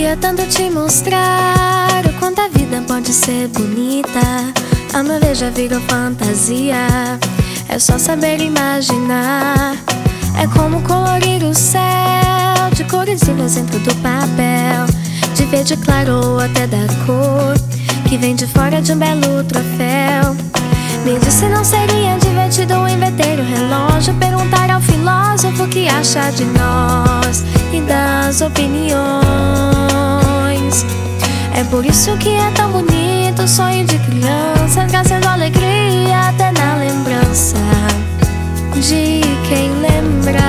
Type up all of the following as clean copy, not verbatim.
Queria tanto te mostrar o quanto a vida pode ser bonita. A meu ver já virou fantasia, é só saber imaginar. É como colorir o céu de cores vivas dentro do papel, de verde claro ou até da cor que vem de fora de um belo troféu. Me disse se não seria divertido inverter o relógio, perguntar ao filósofo o que acha de nós e das opiniões. É por isso que é tão bonito o sonho de criança, trazendo alegria até na lembrança de quem lembra.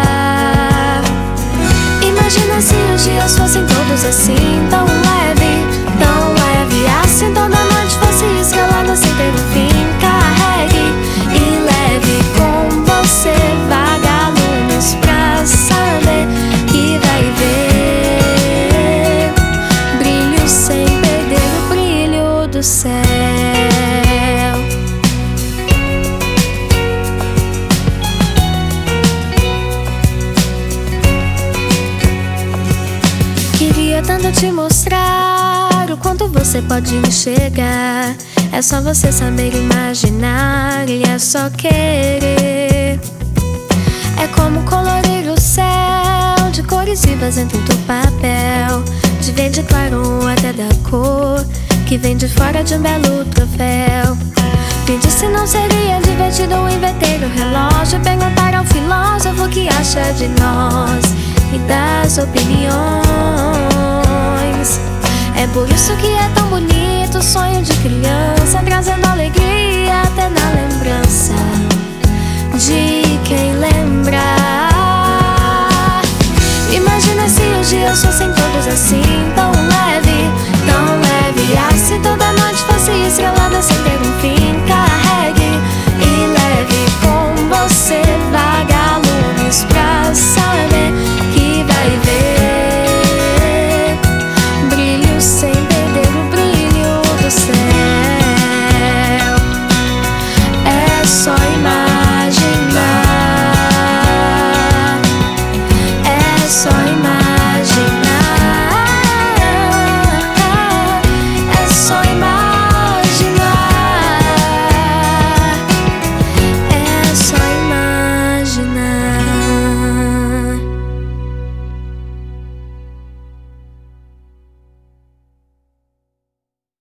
Imagina se os dias fossem todos assim, tão leve, assim toda noite fosse escalada sem ter um fim. Carregue e leve com você vagalumes pra saber que vai ver brilho sem perder o brilho do céu. Queria tanto te mostrar o quanto você pode enxergar. É só você saber imaginar e é só querer. É como colorir o céu de cores vivas dentro do papel, de verde claro ou até da cor que vem de fora de um belo troféu. Me disse se não seria divertido inverter o relógio, perguntar ao filósofo o que acha de nós e das opiniões. É por isso que é tão bonito o sonho de criança, trazendo alegria até na lembrança de quem lembra. Imagina se os dias fossem todos assim, tão